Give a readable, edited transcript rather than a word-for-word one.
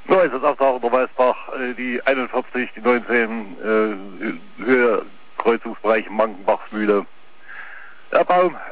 So ist es Abtauchen der Weißbach, die 41, die 19, Höhe, Kreuzungsbereich Mankenbachsmühle. Der Baum